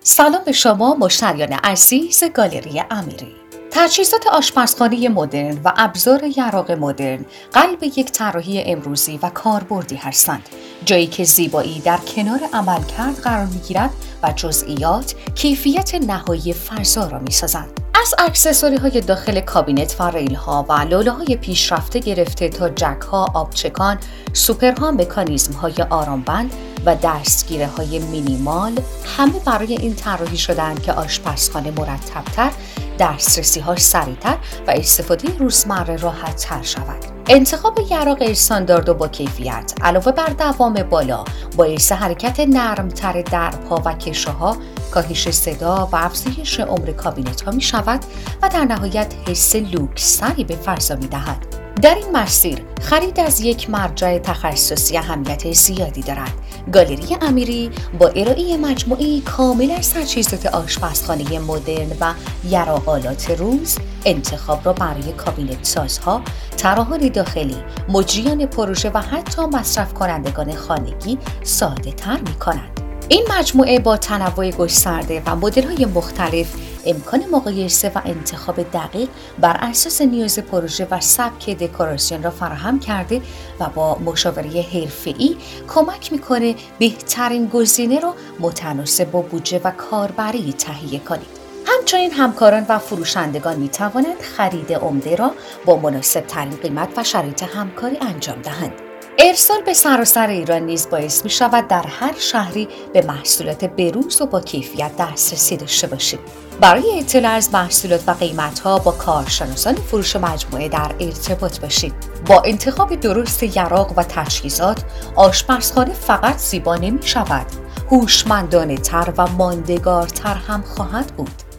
سلام به شما مشتریان عزیز گالری امیری. تجهیزات آشپزخانه مدرن و ابزار یراق مدرن قلب یک طراحی امروزی و کاربردی هستند، جایی که زیبایی در کنار عملکرد قرار می‌گیرد و جزئیات کیفیت نهایی فضا را می‌سازند. از اکسسوری‌های داخل کابینت و ریل‌ها و لوله‌های پیشرفته گرفته تا جک‌ها، آبچکان، سوپرها، مکانیزم‌های آرامبند و دستگیره‌های مینیمال همه برای این طراحی شدند که آشپزخانه مرتب‌تر، دسترسی‌هاش سریع‌تر و استفاده روزمره راحت‌تر شود. انتخاب یراق استاندارد و با کیفیت علاوه بر دوام بالا باعث حرکت نرم‌تر درپا و کشوها، کاهش صدا و افزایش عمر کابینت‌ها می‌شود و در نهایت حس لوکس‌تری به فضا می‌دهد. در این مسیر خرید از یک مرجع تخصصی اهمیت زیادی دارد. گالری امیری با ارائه مجموعه‌ای کامل از تجهیزات آشپزخانه مدرن و یراق‌آلات روز، انتخاب را برای کابینت سازها، طراحان داخلی، مجریان پروژه و حتی مصرف کنندگان خانگی ساده تر می کند. این مجموعه با تنوع گسترده و مدل‌های مختلف امکان مقایسه و انتخاب دقیق بر اساس نیاز پروژه و سبک دکوراسیون را فراهم کرده و با مشاوره حرفه‌ای کمک می‌کنه بهترین گزینه را متناسب با بودجه و کاربری تهیه کنید. همچنین همکاران و فروشندگان می‌توانند خرید عمده را با مناسب‌ترین قیمت و شرایط همکاری انجام دهند. ارسال به سراسر ایران نیز باعث می شود در هر شهری به محصولات بروز و با کیفیت دسترسی داشته باشید. برای اطلاع از محصولات و قیمت‌ها با کارشناسان فروش مجموعه در ارتباط باشید. با انتخاب درست یراق و تجهیزات، آشپزخانه فقط زیبا نمی شود، هوشمندانه‌تر و ماندگارتر هم خواهد بود.